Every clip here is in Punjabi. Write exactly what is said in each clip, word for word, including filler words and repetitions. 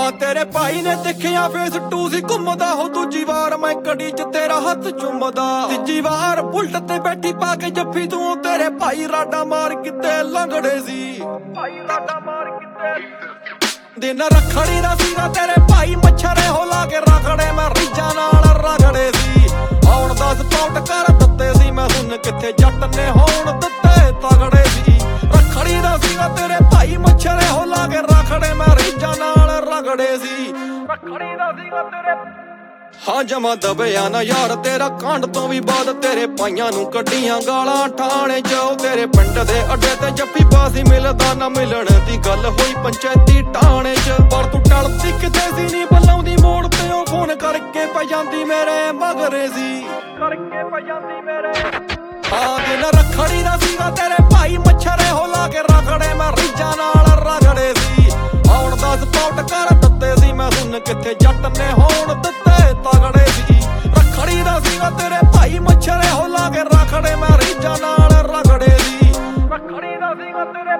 ਹਾਂ ਤੇਰੇ ਭਾਈ ਨੇ ਦੇਖਿਆ ਫੇਸ ਟੂ ਸੀ ਘੁੰਮਦਾ ਹੋ ਦੂਜੀ ਵਾਰ ਮੈਂ ਕੜੀ ਚ ਤੇਰਾ ਹੱਥ ਚੁੰਮਦਾ ਤੀਜੀ ਵਾਰ ਬੁਲਟ ਤੇ ਬੈਠੀ ਪਾ ਕੇ ਜੱਫੀ ਤੂੰ ਤੇਰੇ ਭਾਈ ਰਾਡਾ ਮਾਰ ਕਿਤੇ ਲੰਘੜੇ ਸੀ ਭਾਈ ਰਾਡਾ ਮਾਰ ਕਿਤੇ ਦਿਨ ਰੱਖੜੀ ਦਾ ਸੀਗਾ ਤੇਰੇ ਭਾਈ ਮੱਛਰੇ ਹੋ ਲਾ ਕੇ ਰਖੜੇ ਮੈਂ ਰੀਜਾਂ ਨਾਲ ਰਗੜੇ ਸੀ ਆਉਣ ਦਾ ਸਪੌਟ ਕਰ ਦਿੱਤੇ ਸੀ ਮੈਂ ਹੁਣ ਕਿੱਥੇ ਜੱਟ ਨੇ ਹੋਣ ਦਿੱਤੇ ਤਗੜੇ ਸੀ ਰੱਖੜੀ ਦਾ ਸੀਗਾ ਤੇਰੇ ਭਾਈ ਮੱਛਰੇ ਹੋ ਲਾ ਕੇ ਰਖੜੇ ਮੈਂ ਰੀਜਾਂ ਨਾਲ ਰਗੜੇ ਸੀ ਰੱਖੜੀ ਦਾ ਸੀਗਾ ਤੇਰੇ ਹਾਂ ਜਮਾ ਦਬਿਆ ਨਾ ਯਾਰ ਤੇਰਾ ਕਾਂਡ ਤੋਂ ਵੀ ਬਾਅਦ ਤੇਰੇ ਭਾਈਆਂ ਨੂੰ ਕੱਢੀਆਂ ਗਾਲਾਂ ਠਾਣੇ ਚ ਤੇਰੇ ਪਿੰਡ ਦੇ ਅੱਡੇ ਤੇ ਜੱਫੀ ਪਾਸੀ ਮਿਲਦਾ ਨਾ ਮਿਲਣ ਦੀ ਗੱਲ ਹੋਈ ਪੰਚਾਇਤੀ ਟਾਣੇ ਚ ਪਰ ਤੂੰ ਟਲਦੀ ਕਿਤੇ ਸੀ ਨੀ ਬੁਲਾਉਂਦੀ ਮੋੜ ਤੇ ਉਹ ਫੋਨ ਕਰਕੇ ਪੈ ਜਾਂਦੀ ਮੇਰੇ ਮਗਰੇ ਸੀ ਕਰਕੇ ਪੈ ਜਾਂਦੀ ਮੇਰੇ ਹਾਂ ਦਿਨ ਰੱਖੜੀ ਦਾ ਸੀਗਾ ਤੇਰੇ ਭਾਈ ਮੱਛਰੇ ਹੋ ਲਾ ਕੇ ਰਖੜੇ ਮੈਂ ਰੀਜਾਂ ਨਾਲ ਰਗੜੇ ਸੀ ਆਉਣ ਦਾ ਸਪੌਟ ਕਰ ਦਿੱਤੇ ਸੀ ਮੈਂ ਹੁਣ ਕਿੱਥੇ ਜੱਟ ਨੇ ਹੋਣ ਦਿੱਤੇ ਤਗੜੇ ਸੀ ਰੱਖੜੀ ਦਾ ਸੀਗਾ ਤੇਰੇ ਭਾਈ ਮੱਛਰੇ ਹੋ ਲਾ ਕੇ ਰਖੜੇ ਮੈਂ ਰੀਜਾਂ ਨਾਲ ਰਗੜੇ ਸੀ ਰੱਖੜੀ ਦਾ ਸੀਗਾ ਤੇਰੇ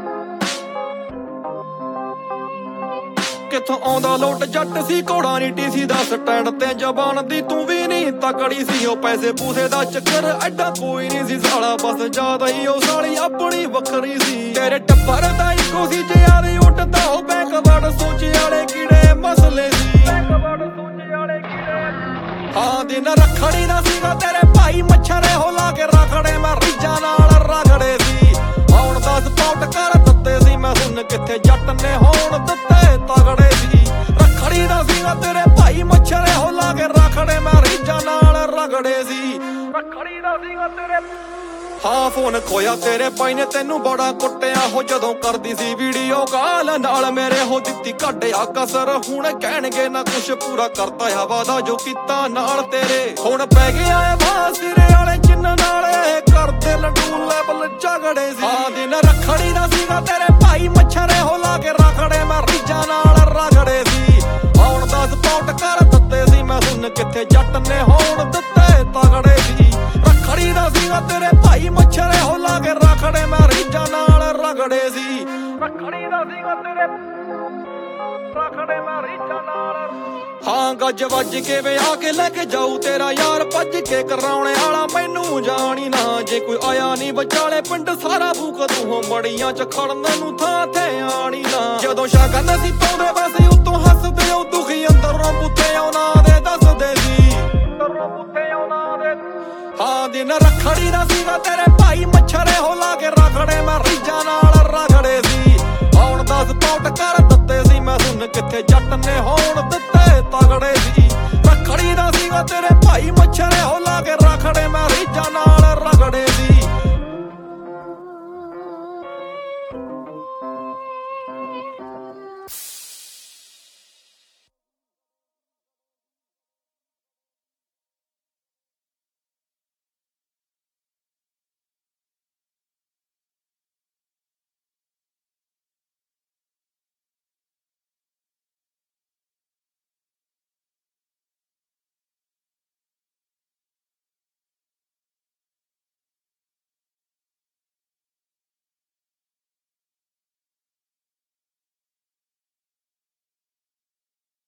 ਕਿੱਥੋਂ ਆਉਂਦਾ ਲੋਟ ਜੱਟ ਸੀ ਘੋੜਾ ਨੀ ਟੀ ਸੀ ਦਾ ਸਟੈਂਡ ਤੇ ਜ਼ਬਾਨ ਦੀ ਤੂੰ ਵੀ ਨਹੀਂ ਤਕੜੀ ਸੀ ਉਹ ਪੈਸੇ ਪੂਸੇ ਦਾ ਚੱਕਰ ਐਡਾ ਕੋਈ ਨਹੀਂ ਸੀ ਸਾਲਾ ਬਸ ਜ਼ਿਆਦਾ ਹੀ ਉਹ ਸਾਲੀ ਆਪਣੀ ਵੱਖਰੀ ਸੀ ਤੇਰੇ ਟੱਬਰ ਦਾ ਇੱਕੋ ਸੀ ਜੇ ਯਾਰੀ ਉੱਡਦਾ ਉਹ ਬੈਂਕ ਵੜ ਸੋਚ ਵਾਲੇ ਕੀੜੇ ਮਸਲੇ ਸੀ ਬੈਂਕ ਵੜ ਸੋਚ ਵਾਲੇ ਕੀੜੇ ਹਾਂ ਦਿਨ ਰੱਖੜੀ ਦਾ ਸੀਗਾ ਤੇਰੇ ਭਾਈ ਮੱਛਰੇ ਹੋ ਲਾ ਕੇ ਰਖੜੇ ਮੈਂ ਰੀਜਾਂ ਨਾਲ ਰਗੜੇ ਸੀ ਆਉਣ ਦਾ ਸਪੌਟ ਕਰ ਦਿੱਤੇ ਸੀ ਮੈਂ ਹੁਣ ਕਿੱਥੇ ਜੱਟ ਨੇ ਹੋਣ ਦਿੱਤੇ ਤਗੜੇ ਸੀ ਰੱਖੜੀ ਦਾ ਸੀਗਾ ਤੇਰੇ ਭਾਈ ਮੱਛਰੇ ਹੋ ਲਾ ਕੇ ਰਖੜੇ ਮੈਂ ਰੀਜਾਂ ਨਾਲ ਰਗੜੇ ਸੀ ਰੱਖੜੀ ਦਾ ਸੀਗਾ ਤੇਰੇ ਹਾਂ ਫੋਨ ਖੋਇਆ ਤੇਰੇ ਭਾਈ ਨੇ ਤੈਨੂੰ ਬੜਾ ਕੁੱਟਿਆ ਹੋ ਜਦੋਂ ਕਰਦੀ ਸੀ ਵੀਡੀਓ ਕਾਲ ਨਾਲ ਮੇਰੇ ਹੋ ਦਿੱਤੀ ਘਟਿਆ ਕਸਰ ਹੁਣ ਕਹਿਣਗੇ ਨਾ ਕੁਛ ਪੂਰਾ ਕਰਤਾ ਆ ਵਾਦਾ ਜੋ ਕੀਤਾ ਨਾਲ ਤੇਰੇ ਹੁਣ ਪੈ ਗਿਆ ਏ ਬਾਸਿਰੇ ਵਾਲੇ ਜਿੰਨਾਂ ਨਾਲ ਕਰਦੇ ਲੰਡੂ ਲੈਵਲ ਝਗੜੇ ਸੀ ਹਾਂ ਦਿਨ ਰੱਖੜੀ ਦਾ ਸੀਗਾ ਤੇਰੇ ਭਾਈ ਮੱਛਰੇ ਹੋ ਲਾ ਕੇ ਰਖੜੇ ਮੈਂ ਰੀਜਾਂ ਨਾਲ ਰਗੜੇ ਸੀ ਆਉਣ ਦਾ ਸਪੌਟ ਕਰ ਦਿੱਤੇ ਸੀ ਮੈਂ ਹੁਣ ਕਿੱਥੇ ਜੱਟ ਨੇ ਹੋਣ ਦਿੱਤੇ ਤਗੜੇ ਸੀ ਰੱਖੜੀ ਦਾ ਸੀਗਾ ਤੇਰੇ ਭਾਈ ਮੱਛਰੇ ਹੋ ਲਾ ਕੇ ਰਖੜੇ ਮੈਂ ਰੀਜਾਂ ਨਾਲ ਰਗੜੇ ਸੀ ਰੱਖੜੀ ਦਾ ਸੀਗਾ ਤੇਰੇ ਰਖੜੇ ਮੈਂ ਰੀਜਾਂ ਨਾਲ ਹਾਂ ਗੱਜ ਵੱਜ ਕੇ ਵਿਆਹ ਕੇ ਲੈ ਕੇ ਜਾਊ ਤੇਰਾ ਯਾਰ ਭੱਜ ਕੇ ਕਰਾਉਣੇ ਵਾਲਾ ਮੈਨੂੰ ਜਾਣੀ ਨਾ ਜੇ ਕੋਈ ਆਇਆ ਨਹੀਂ ਵਿਚਾਲੇ ਪਿੰਡ ਸਾਰਾ ਭੂਕ ਤੂੰ ਹੋ ਮੜੀਆਂ ਚ ਖੜਨ ਨੂੰ ਥਾਂ ਤੇ ਆਣੀ ਨਾ ਜਦੋਂ ਸ਼ਗਨ ਸੀ ਪਾਉਂਦੇ ਵੈਸੇ ਉਤੋਂ ਹੱਸਦੇ ਉਹ ਦੁਖੀ ਅੰਦਰੋਂ ਪੁੱਤੇ ਉਹਨਾਂ ਦੇ ਦੱਸਦੇ ਸੀ ਅੰਦਰੋਂ ਪੁੱਤੇ ਉਹਨਾਂ ਦੇ ਹਾਂ ਦਿਨ ਰੱਖੜੀ ਦਾ ਸੀਗਾ ਤੇਰੇ ਭਾਈ ਮੱਛਰੇ ਹੋ ਲਾ ਕੇ ਰਖੜੇ ਮੈਂ ਰੀਜਾਂ ਨਾਲ ਰਗੜੇ ਸੀ ਆਉਣ ਦਾ ਸਪੌਟ ਕਰ ਦਿੱਤੇ ਸੀ ਮੈਂ ਹੁਣ ਕਿੱਥੇ ਜੱਟ ਨੇ ਹੋਣ ਦਿੱਤੇ ਤਗੜੇ ਸੀ